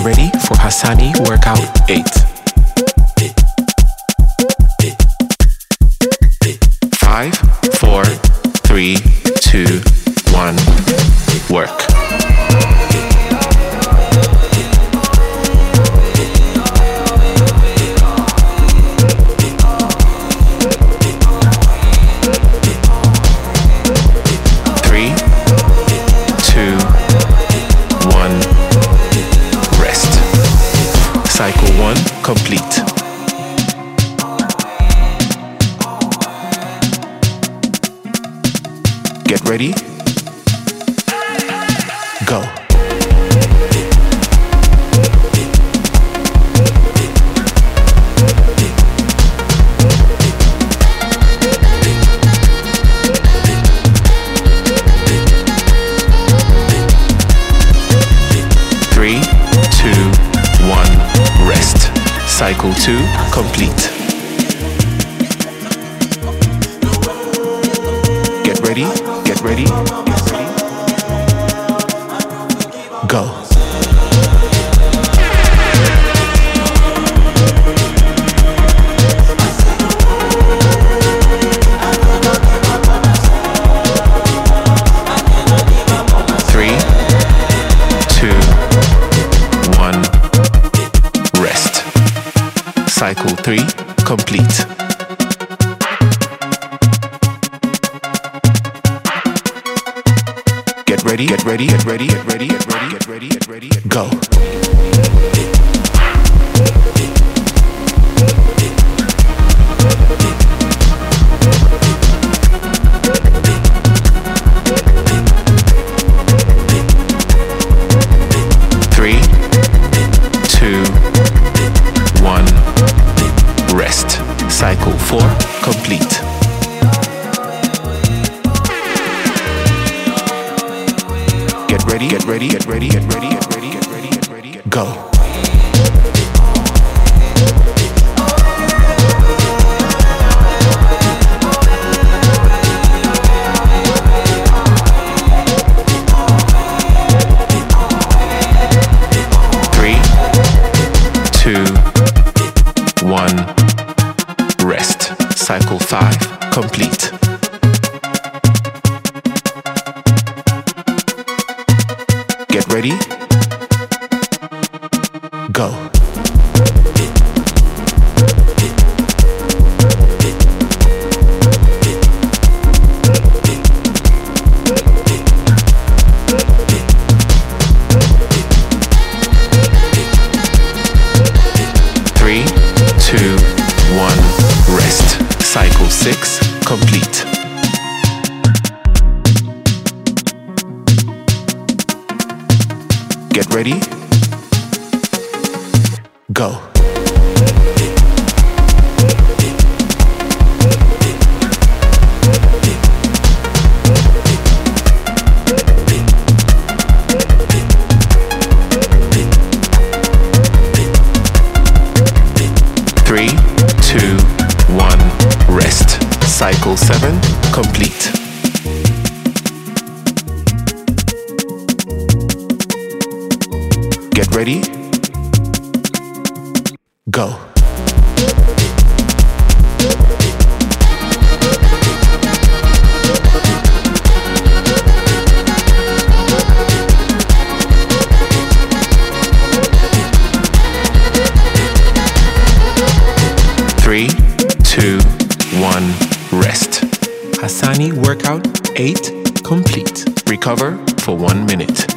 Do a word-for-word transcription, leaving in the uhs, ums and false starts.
ready for Hassani Workout eight. Five, four, three, two, one, work. Three, two, one, rest. Cycle one complete. Get ready. Go. Three, two, one, rest. Cycle two complete. Get ready, get ready, get ready. Go. Three, two, one, rest. Cycle three complete. Get ready, get ready, get ready, get ready, get ready, get ready, get ready, go. Three, two, one, rest. Cycle four complete. Get ready, get ready, get ready, get ready, get ready, get ready, get ready, get go. Three, two, one, rest. Cycle five complete. Get ready. Go. Three, two, one, rest. Cycle six complete. Get ready. Go. Three, two, one, rest. Cycle seven complete. Get ready. Go. Three, two, one, rest. Hassani Workout eight complete. Recover for one minute.